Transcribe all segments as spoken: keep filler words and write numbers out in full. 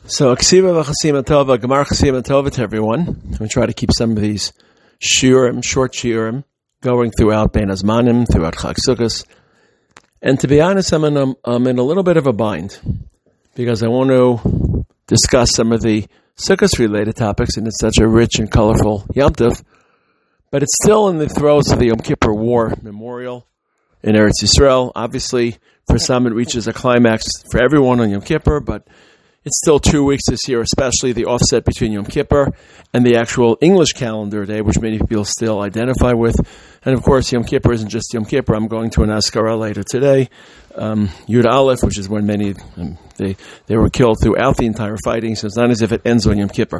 So, Ksiva v'chasima tova, Gemar chasima tova to everyone. We try to keep some of these shiurim, short shiurim, going throughout Bein Hazmanim, throughout Chag Sukkos. And to be honest, I'm in, a, I'm in a little bit of a bind, because I want to discuss some of the Sukkos-related topics, and it's such a rich and colorful Yom Tov, but it's still in the throes of the Yom Kippur War Memorial in Eretz Yisrael. Obviously, for some it reaches a climax for everyone on Yom Kippur, but it's still two weeks this year, especially the offset between Yom Kippur and the actual English calendar day, which many people still identify with. And of course, Yom Kippur isn't just Yom Kippur. I'm going to an Askara later today, um, Yud Aleph, which is when many, um, they, they were killed throughout the entire fighting, so it's not as if it ends on Yom Kippur.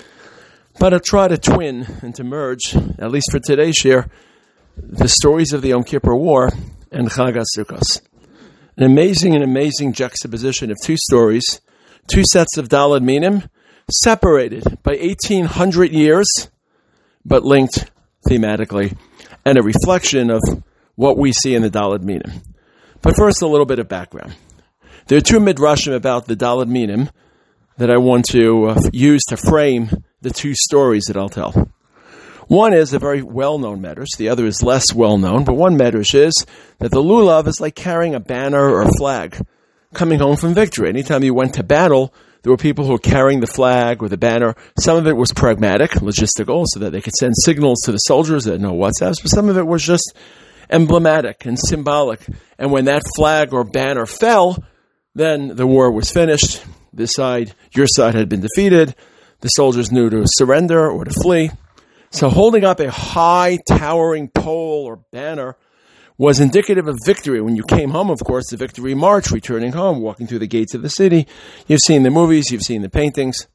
But I'll try to twin and to merge, at least for today's year, the stories of the Yom Kippur War and Chag Sukkos. An amazing and amazing juxtaposition of two stories, two sets of Daled Minim, separated by eighteen hundred years, but linked thematically, and a reflection of what we see in the Daled Minim. But first, a little bit of background. There are two midrashim about the Daled Minim that I want to uh, use to frame the two stories that I'll tell. One is a very well-known medrash, the other is less well-known, but one medrash is that the lulav is like carrying a banner or a flag, coming home from victory. Anytime you went to battle, there were people who were carrying the flag or the banner. Some of it was pragmatic, logistical, so that they could send signals to the soldiers that no WhatsApps, but some of it was just emblematic and symbolic. And when that flag or banner fell, then the war was finished. This side, your side had been defeated. The soldiers knew to surrender or to flee. So holding up a high, towering pole or banner was indicative of victory. When you came home, of course, the victory march, returning home, walking through the gates of the city. You've seen the movies, you've seen the paintings.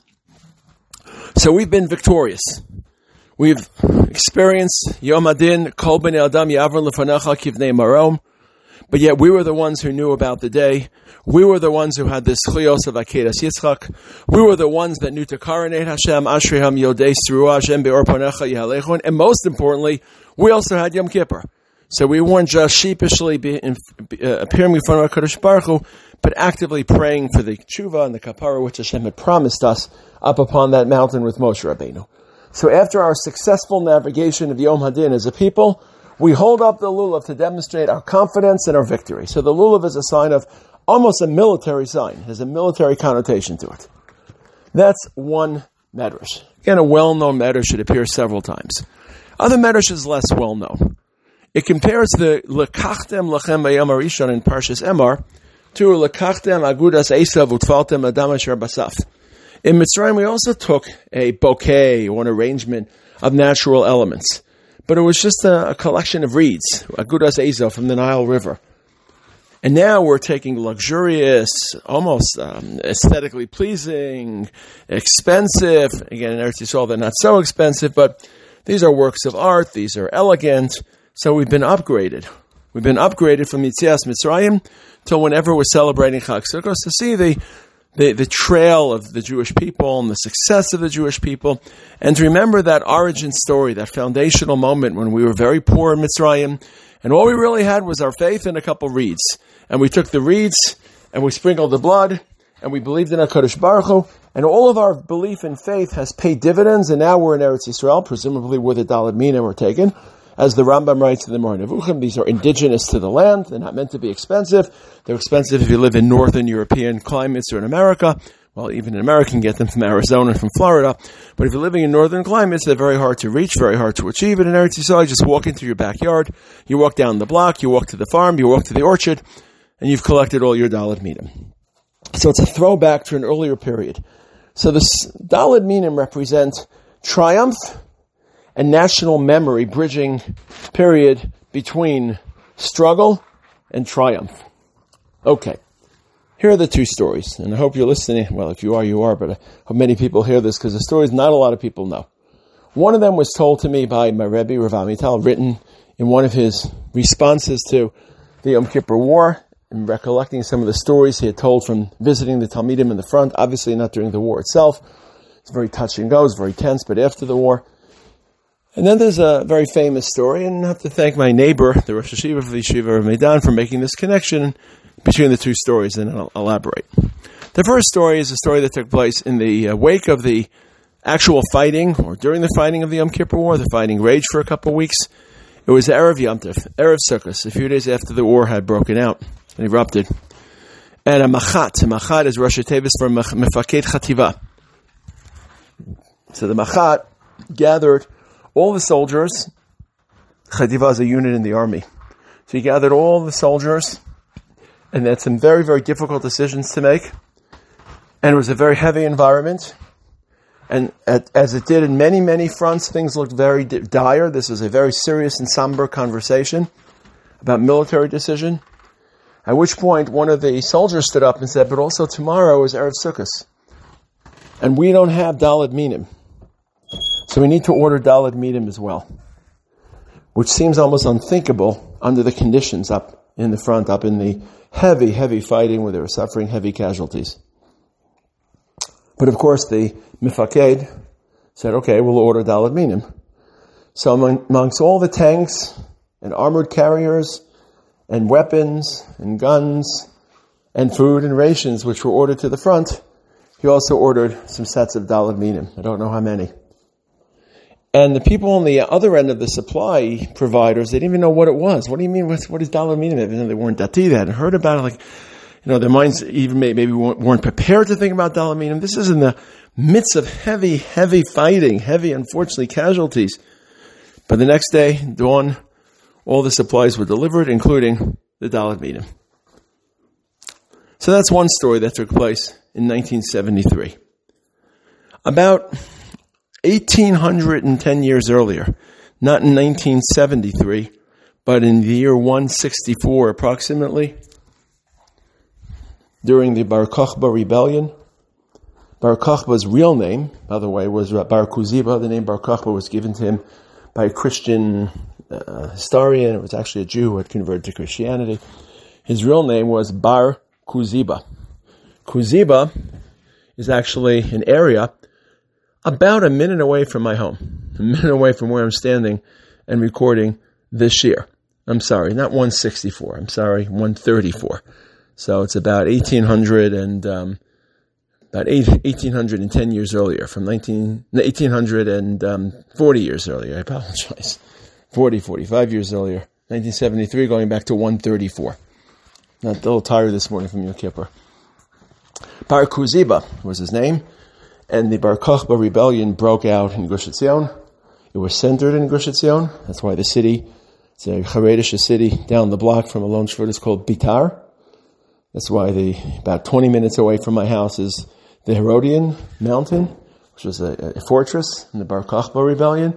So we've been victorious. We've experienced Yom Adin, Kol Bnei Adam Yavron Lefanecha Kivnei Marom. But yet we were the ones who knew about the day. We were the ones who had the Zchiyos of Akedas Yitzchak. We were the ones that knew to Karanate Hashem, Ashrei Yodei Sruah Hashem Be'or Panecha Yihalechon. And most importantly, we also had Yom Kippur. So we weren't just sheepishly be, in, uh, appearing in front of HaKadosh Baruch Hu, but actively praying for the tshuva and the kapara which Hashem had promised us up upon that mountain with Moshe Rabbeinu. So after our successful navigation of Yom Hadin as a people, we hold up the lulav to demonstrate our confidence and our victory. So the lulav is a sign of almost a military sign. It has a military connotation to it. That's one medrash. Again, a well-known medrash. It appears several times. Other medrash is less well-known. It compares the Lekachtem Lachem Bayam Arishon in Parshas Emor to Lekachtem Agudas Esav Utfaltem Adam Asher Basaf. In Mitzrayim, we also took a bouquet or an arrangement of natural elements, but it was just a, a collection of reeds, Agudas Esav from the Nile River. And now we're taking luxurious, almost um, aesthetically pleasing, expensive. Again, in Eretz Yisrael, they're not so expensive, but these are works of art. These are elegant. So we've been upgraded. We've been upgraded from Yitzias Mitzrayim till whenever we're celebrating Chag Sukkos to see the, the, the trail of the Jewish people and the success of the Jewish people, and to remember that origin story, that foundational moment when we were very poor in Mitzrayim, and all we really had was our faith and a couple reeds. And we took the reeds, and we sprinkled the blood, and we believed in HaKadosh Baruch Hu, and all of our belief and faith has paid dividends, and now we're in Eretz Yisrael, presumably where the Daled Minim were taken. As the Rambam writes in the Moreh Nevuchim, these are indigenous to the land. They're not meant to be expensive. They're expensive if you live in northern European climates or in America. Well, even in America, you can get them from Arizona and from Florida. But if you're living in northern climates, they're very hard to reach, very hard to achieve. And in Eretz Yisrael, you just walk into your backyard. You walk down the block. You walk to the farm. You walk to the orchard. And you've collected all your Daled Minim. So it's a throwback to an earlier period. So the Daled Minim represent triumph and national memory, bridging period between struggle and triumph. Okay, here are the two stories, and I hope you're listening. Well, if you are, you are, but I hope many people hear this, because the stories not a lot of people know. One of them was told to me by my Rebbe, Rav Amital, written in one of his responses to the Yom Kippur War, and recollecting some of the stories he had told from visiting the Talmidim in the front, obviously not during the war itself. It's very touch and go, it's very tense, but after the war. And then there's a very famous story, and I have to thank my neighbor, the Rosh Hashiva of the Yeshiva of Meidan, for making this connection between the two stories, and I'll elaborate. The first story is a story that took place in the uh, wake of the actual fighting, or during the fighting of the Yom Kippur War. The fighting raged for a couple of weeks. It was Erev Yom Tov, Erev Sukkot, a few days after the war had broken out and erupted. And a Machat, a Machat is Rosh Tevis for Mefaked Chativa. So the Machat gathered all the soldiers. Chativa is a unit in the army. So he gathered all the soldiers, and they had some very, very difficult decisions to make. And it was a very heavy environment. And at, as it did in many, many fronts, things looked very di- dire. This was a very serious and somber conversation about military decision. At which point, one of the soldiers stood up and said, but also tomorrow is Erev Sukkot. And we don't have Daled Minim. So we need to order Daled Minim as well. Which seems almost unthinkable under the conditions up in the front, up in the heavy, heavy fighting where they were suffering heavy casualties. But of course, the Mifaked said, okay, we'll order Daled Minim. So among, amongst all the tanks and armored carriers and weapons and guns and food and rations which were ordered to the front, he also ordered some sets of Daled Minim. I don't know how many. And the people on the other end of the supply providers, they didn't even know what it was. What do you mean, what, what is Daled Minim? Even though they weren't Dati, they hadn't heard about it. Like, you know, their minds even maybe weren't prepared to think about Daled Minim. This is in the midst of heavy, heavy fighting, heavy, unfortunately, casualties. But the next day, dawn, all the supplies were delivered, including the Daled Minim. So that's one story that took place in nineteen seventy-three. About eighteen ten years earlier, not in nineteen seventy-three, but in the year one sixty-four approximately, during the Bar Kokhba rebellion. Bar Kokhba's real name, by the way, was Bar Kuziba. The name Bar Kokhba was given to him by a Christian uh, historian. It was actually a Jew who had converted to Christianity. His real name was Bar Kuziba. Kuziba is actually an area about a minute away from my home, a minute away from where I'm standing and recording this year. I'm sorry, not one sixty-four. I'm sorry, one thirty-four. So it's about eighteen hundred and um, about eighteen ten years earlier, from nineteen, eighteen forty years earlier. I apologize. forty, forty-five years earlier. nineteen seventy-three, going back to one thirty-four. Not a little tired this morning from Yom Kippur. Bar Kuziba was his name, and the Bar Kokhba rebellion broke out in Gush Etzion. It was centered in Gush Etzion. That's why the city, it's a Haredish city down the block from Alon Shvut, is called Bitar. That's why the about twenty minutes away from my house is the Herodian Mountain, which was a, a fortress in the Bar Kokhba rebellion.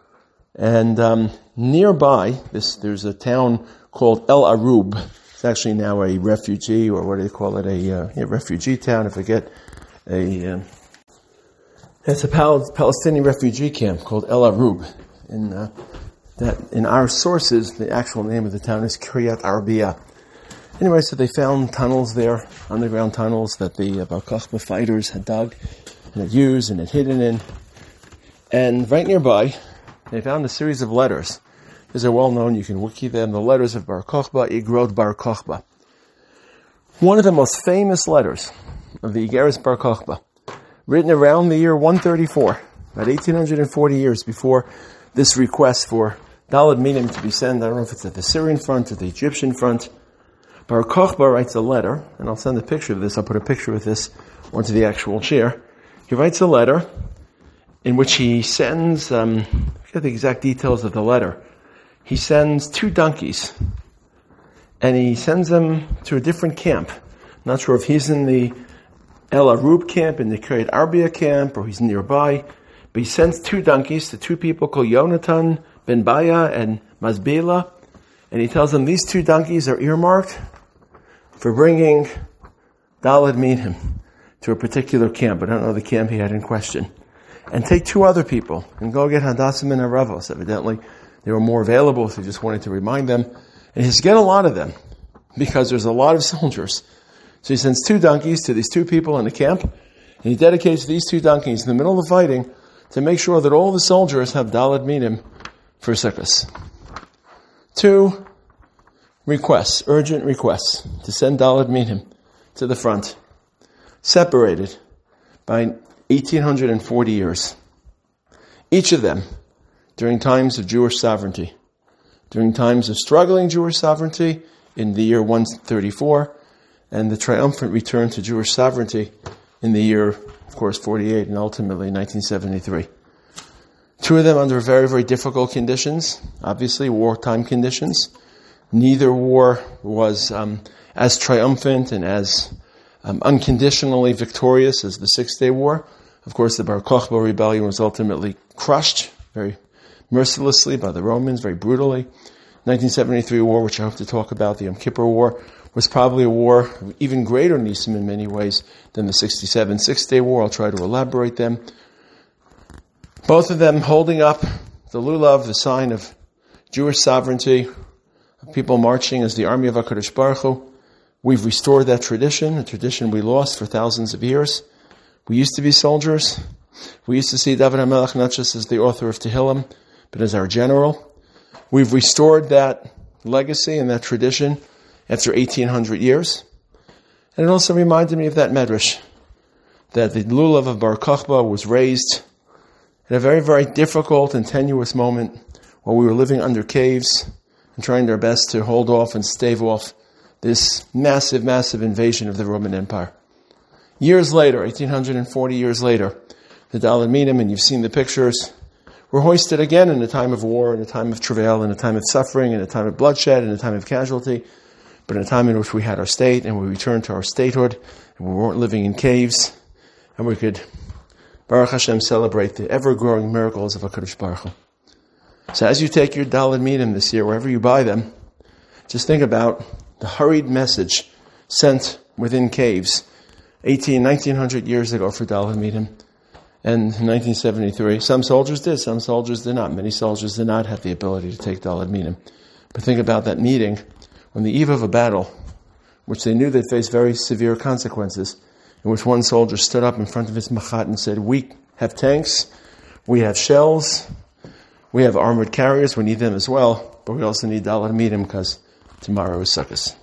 And um, nearby, this there's a town called El Arub. It's actually now a refugee, or what do they call it, a, uh, a refugee town, I forget. A, uh, it's a Pal- Palestinian refugee camp called El Arub. In, uh, that, in our sources, the actual name of the town is Kiryat Arbiya. Anyway, so they found tunnels there, underground tunnels that the uh, Bar Kokhba fighters had dug and had used and had hidden in. And right nearby, they found a series of letters. These are well known, you can wiki them, the letters of Bar Kokhba, Igrod Bar Kokhba. One of the most famous letters of the Igeris Bar Kokhba, written around the year one thirty-four, about eighteen forty years before this request for Daled Minim to be sent. I don't know if it's at the Syrian front or the Egyptian front. Bar Kokhba writes a letter, and I'll send a picture of this. I'll put a picture of this onto the actual chair. He writes a letter in which he sends, um, I forget the exact details of the letter. He sends two donkeys, and he sends them to a different camp. I'm not sure if he's in the El Arub camp, in the Kiryat Arbiya camp, or he's nearby. But he sends two donkeys to two people called Yonatan Ben Baya and Mazbila, and he tells them these two donkeys are earmarked for bringing Daled Minim to a particular camp. I don't know the camp he had in question. And take two other people and go get Hadassim and Aravos. Evidently, they were more available, so he just wanted to remind them. And he has to get a lot of them because there's a lot of soldiers. So he sends two donkeys to these two people in the camp, and he dedicates these two donkeys in the middle of the fighting to make sure that all the soldiers have Daled Minim for Sukkot. Two requests, urgent requests, to send Daled Minim to the front. separated by one thousand eight hundred forty years. Each of them during times of Jewish sovereignty, during times of struggling Jewish sovereignty in the year one thirty-four, and the triumphant return to Jewish sovereignty in the year, of course, forty-eight, and ultimately nineteen seventy-three. Two of them under very, very difficult conditions, obviously wartime conditions. Neither war was um, as triumphant and as um, unconditionally victorious as the Six-Day War. Of course, the Bar Kokhba rebellion was ultimately crushed very mercilessly by the Romans, very brutally. nineteen seventy-three war, which I hope to talk about, the Yom Kippur War, was probably a war of even greater nisim in many ways than the sixty-seven Six-Day War. I'll try to elaborate them. Both of them holding up the lulav, the sign of Jewish sovereignty, of people marching as the army of HaKadosh Baruch Hu. We've restored that tradition, a tradition we lost for thousands of years. We used to be soldiers. We used to see David HaMelech not just as the author of Tehillim, but as our general. We've restored that legacy and that tradition after eighteen hundred years. And it also reminded me of that medrash, that the lulav of Bar Kokhba was raised at a very, very difficult and tenuous moment while we were living under caves and trying our best to hold off and stave off this massive, massive invasion of the Roman Empire. Years later, eighteen forty years later, the Daled Minim, and you've seen the pictures, were hoisted again in a time of war, in a time of travail, in a time of suffering, in a time of bloodshed, in a time of casualty, but in a time in which we had our state and we returned to our statehood and we weren't living in caves and we could, Baruch Hashem, celebrate the ever-growing miracles of HaKadosh Baruch Hu. So as you take your Daled Minim this year, wherever you buy them, just think about the hurried message sent within caves eighteen, nineteen hundred years ago for Daled Minim. And in nineteen seventy-three, some soldiers did, some soldiers did not. Many soldiers did not have the ability to take Daled Minim. But think about that meeting on the eve of a battle, which they knew they'd face very severe consequences, in which one soldier stood up in front of his machat and said, we have tanks, we have shells, we have armored carriers, we need them as well, but we also need Daled Minim because tomorrow is Sukkot.